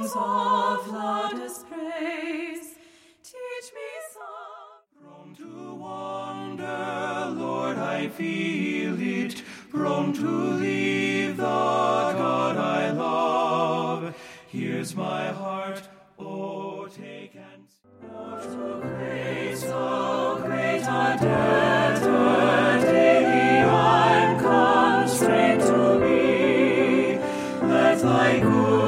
songs of loudest praise. Teach me some. Prone to wander, Lord, I feel it. Prone to leave the God I love. Here's my heart, oh, take and Oh, to grace, so great a debtor, daily I'm constrained to be. Let thy good